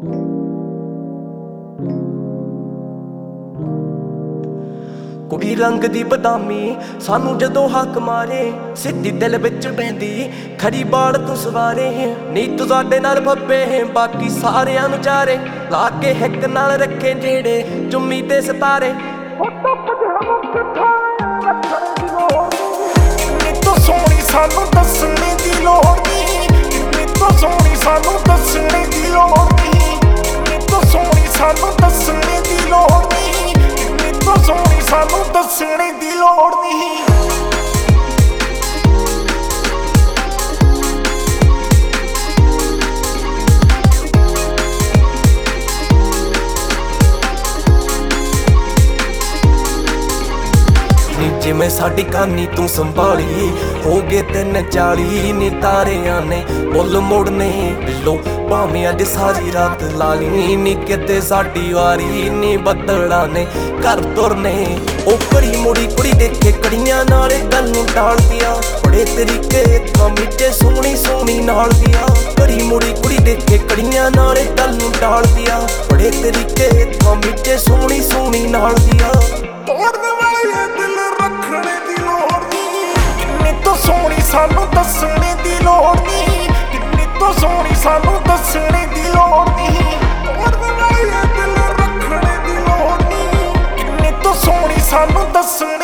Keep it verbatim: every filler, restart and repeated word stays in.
ਕੁੜੀ ਰੰਗ ਦੀ ਬਦਾਮੀ ਸਾਨੂੰ ਜਦੋਂ ਹੱਕ ਮਾਰੇ, ਸਿੱਧੀ ਦਿਲ ਵਿੱਚ ਬਹਿੰਦੀ ਖੜੀ ਬਾੜ ਤੂੰ ਸਵਾਰੇ। ਨੀ ਤੂੰ ਸਾਡੇ ਨਾਲ ਫੱਬੇ ਬਾਕੀ ਸਾਰਿਆਂ ਨੂੰ ਚਾਰੇ, ਲਾ ਕੇ ਹਿੱਕ ਨਾਲ ਰੱਖੇ ਜਿਹੜੇ ਚੁੰਮੀ ਤੇ ਸਿਤਾਰੇ। ਨੀ ਤੂੰ ਸੋਹਣੀ ਸਾਨੂੰ ਦੱਸਣੇ ਦੀ ਲੋੜ ਨੀ, ਨੀ ਤੂੰ ਸੋਹਣੀ ਸਾਨੂੰ ਦੱਸਣੇ ਦੀ ਲੋੜ ਨੀ, ਨੀ ਤੂੰ ਸੋਹਣੀ ਸਾਨੂੰ ਦੱਸਣੇ ਦੀ ਲੋੜ ਨੀ, ਨੀ ਤੂੰ ਸੋਹਣੀ ਸਾਨੂੰ ਦੱਸਣੇ ਦੀ ਲੋੜ ਨੀ। ਜਿਵੇਂ ਸਾਡੀ ਕਹਾਣੀ ਤੂੰ ਸੰਭਾਲੀ, ਹੋ ਗਏ ਤਿੰਨ ਚਾਲੀ ਨੀ ਤਾਰਿਆਂ ਨੇ ਮੁੱਲ ਮੋੜਨੇ ਬਿੱਲੋ, ਭਾਵੇਂ ਅੱਜ ਸਾਰੀ ਰਾਤ ਲਾ ਲਈ ਨੀ ਕਿਤੇ ਸਾਡੀ ਵਾਰੀ ਨੀ ਬੱਦਲਾਂ ਨੇ ਘਰ ਤੁਰਨੇ। ਉਹ ਕੜੀ ਮੁੜੀ ਕੁੜੀ ਦੇਖੇ ਕੜੀਆਂ ਨਾਲੇ ਗੱਲ ਨੂੰ ਟਾਲਦੀਆਂ, ਬੜੇ ਤਰੀਕੇ ਤਾਂ ਮਿੱਟੇ ਸੋਹਣੀ ਸੋਹਣੀ ਨਾਲ ਦੀਆਂ। ਕੜੀ ਮੁੜੀ ਕੁੜੀ ਦੇਖੇ ਕੜੀਆਂ ਨਾਲੇ ਗੱਲ ਨੂੰ ਟਾਲਦੀਆਂ, ਬੜੇ ਤਰੀਕੇ ਤਾਂ ਮਿੱਟੇ ਸੋਹਣੀ ਸੋਹਣੀ ਨਾਲ ਦੀਆਂ। ਤੋੜਨ ਵਾਲੇ ਦਿਲ ਰੱਖਣੇ ਦੀ ਲੋੜ ਨੀ, ਕਿੰਨੀ ਤੋਂ ਸੋਹਣੀ ਸਾਨੂੰ ਦੱਸਣੇ ਦੀ ਲੋੜ ਨੀ, ਕਿੰਨੀ ਤੋਂ ਸੋਹਣੀ ਸਾਨੂੰ ਦੱਸਣੇ ਦੀ ਲੋੜ ਨੀ। ਤੋੜਨ ਵਾਲੇ ਦਿਲ ਰੱਖਣੇ ਦੀ ਲੋੜ ਨੀ, ਕਿੰਨੀ ਤੋਂ ਸੋਹਣੀ ਸਾਨੂੰ ਦੱਸਣੇ